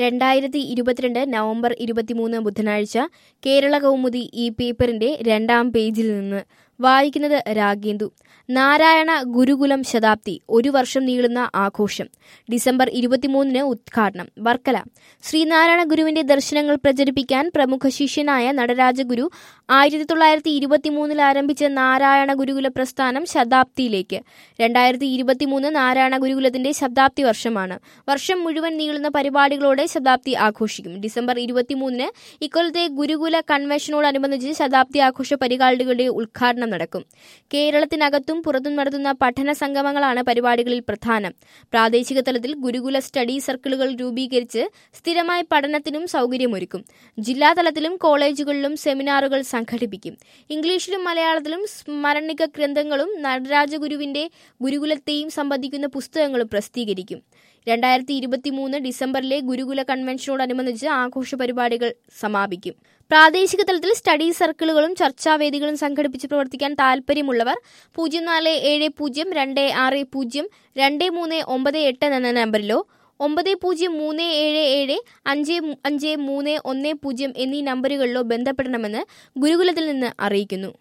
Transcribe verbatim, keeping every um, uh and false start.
രണ്ടായിരത്തി ഇരുപത്തിരണ്ട് നവംബർ ഇരുപത്തിമൂന്ന് ബുധനാഴ്ച കേരള കൗമുദി ഈ പേപ്പറിന്റെ രണ്ടാം പേജിൽ നിന്ന് വായിക്കുന്നത് രാഗേന്ദു. നാരായണ ഗുരുകുലം ശതാബ്ദി ഒരു വർഷം നീളുന്ന ആഘോഷം. ഡിസംബർ ഇരുപത്തിമൂന്നിന് ഉദ്ഘാടനം. വർക്കല. ശ്രീനാരായണ ഗുരുവിന്റെ ദർശനങ്ങൾ പ്രചരിപ്പിക്കാൻ പ്രമുഖ ശിഷ്യനായ നടരാജഗുരു ആയിരത്തി തൊള്ളായിരത്തി ഇരുപത്തിമൂന്നിൽ ആരംഭിച്ച നാരായണ ഗുരുകുല പ്രസ്ഥാനം ശതാബ്ദിയിലേക്ക്. രണ്ടായിരത്തി ഇരുപത്തിമൂന്ന് നാരായണ ഗുരുകുലത്തിന്റെ ശതാബ്ദി വർഷമാണ്. വർഷം മുഴുവൻ നീളുന്ന പരിപാടികളോടെ ശതാബ്ദി ആഘോഷിക്കും. ഡിസംബർ ഇരുപത്തിമൂന്നിന് ഇക്കൊല്ലത്തെ ഗുരുകുല കൺവെൻഷനോടനുബന്ധിച്ച് ശതാബ്ദി ആഘോഷ പരിപാടികളുടെ ഉദ്ഘാടനം നടക്കും. കേരളത്തിനകത്തും പുറത്തും നടത്തുന്ന പഠന സംഗമങ്ങളാണ് പരിപാടികളിൽ പ്രധാനം. പ്രാദേശിക തലത്തിൽ ഗുരുകുല സ്റ്റഡി സർക്കിളുകൾ രൂപീകരിച്ച് സ്ഥിരമായി പഠനത്തിനും സൗകര്യമൊരുക്കും. ജില്ലാതലത്തിലും കോളേജുകളിലും സെമിനാറുകൾ സംഘടിപ്പിക്കും. ഇംഗ്ലീഷിലും മലയാളത്തിലും സ്മരണിക ഗ്രന്ഥങ്ങളും നടരാജഗുരുവിന്റെ ഗുരുകുലത്തെയും സംബന്ധിക്കുന്ന പുസ്തകങ്ങളും പ്രസിദ്ധീകരിക്കും. രണ്ടായിരത്തി ഇരുപത്തിമൂന്ന് ഡിസംബറിലെ ഗുരുകുല കൺവെൻഷനോടനുബന്ധിച്ച് ആഘോഷ പരിപാടികൾ സമാപിക്കും. പ്രാദേശിക തലത്തിൽ സ്റ്റഡി സർക്കിളുകളും ചർച്ചാവേദികളും സംഘടിപ്പിച്ച് പ്രവർത്തിക്കാൻ താൽപര്യമുള്ളവർ പൂജ്യം നാല് ഏഴ് പൂജ്യം രണ്ട് ആറ് പൂജ്യം രണ്ട് മൂന്ന് ഒമ്പത് എട്ട് എന്ന നമ്പറിലോ ഒമ്പത് പൂജ്യം മൂന്ന് ഏഴ് ഏഴ് അഞ്ച് അഞ്ച് മൂന്ന് ഒന്ന് പൂജ്യം എന്നീ നമ്പറുകളിലോ ബന്ധപ്പെടണമെന്ന് ഗുരുകുലത്തിൽ നിന്ന് അറിയിക്കുന്നു.